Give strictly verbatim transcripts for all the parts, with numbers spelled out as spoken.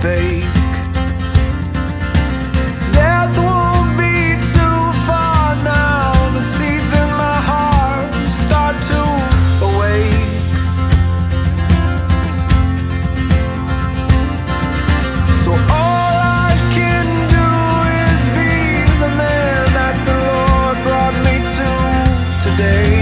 fake. Death won't be too far now. The seeds in my heart start to awake. So all I can do is be the man that the Lord brought me to today.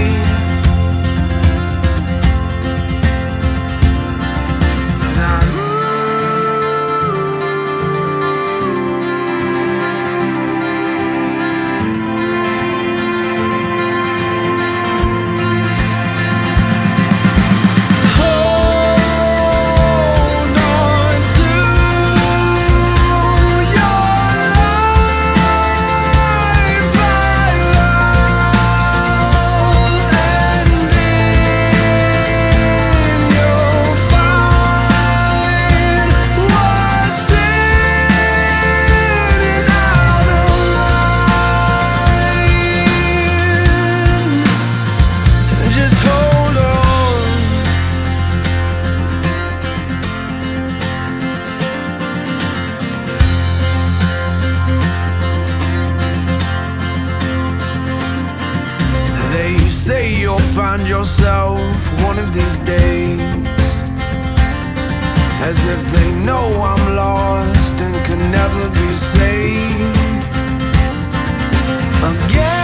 Say you'll find yourself one of these days, as if they know I'm lost and can never be saved again.